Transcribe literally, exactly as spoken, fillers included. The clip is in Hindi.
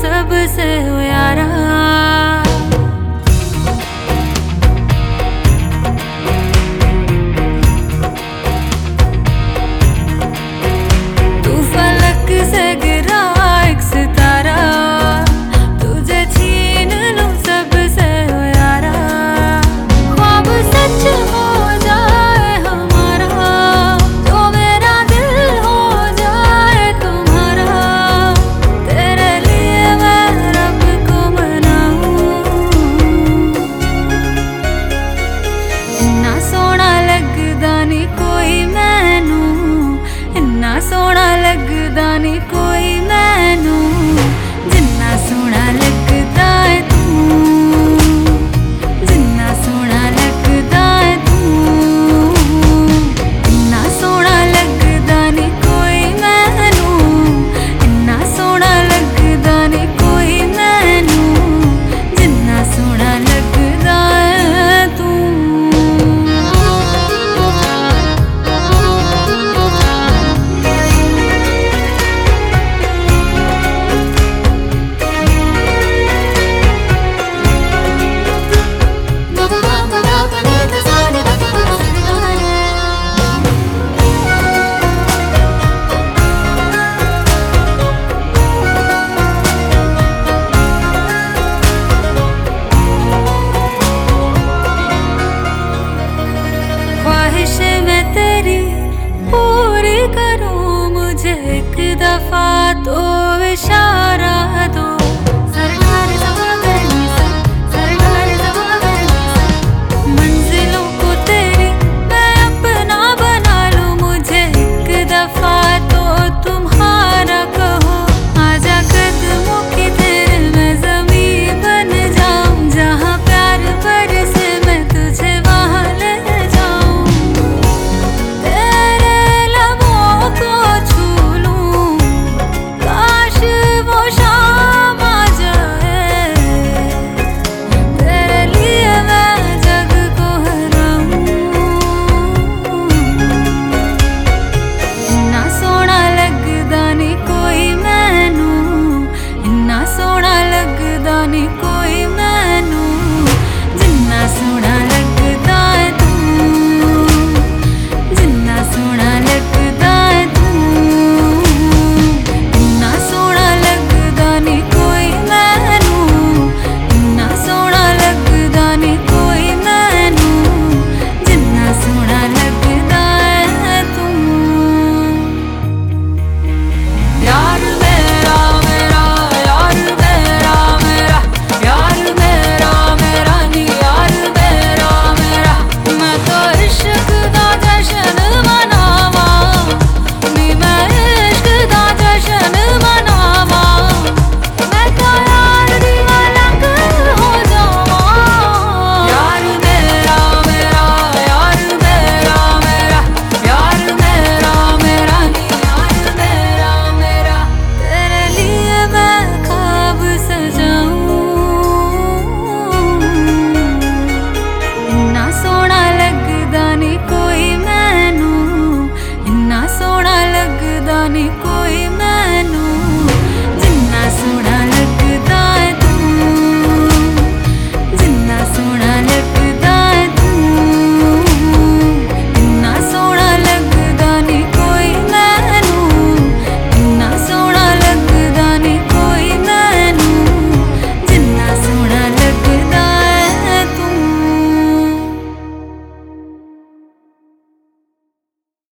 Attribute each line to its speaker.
Speaker 1: सबसे हो यारा। तू फलक से गिरा एक सितारा, तुझे छीन लूं सबसे हो यारा। ख्वाब सच हो जाए हमारा, तो मेरा दिल हो जाए तुम्हारा। तेरे लिए मैं रब को मनाऊं। इन्ना सोहना लगदा नी कोई मैनू, इन्ना सोहना लगदा नी कोई मैनू, जिन्ना सोहना लगदा है तू, जिन्ना सोहना लगदा है तू। इन्ना सोहना लगदा नी कोई मैनू, इन्ना सोहना लगदा नी कोई मैनू, जिन्ना सोहना लगदा है तू। ख्वाहिश मैं तेरी पूरी करूं, मुझे एक दफा तो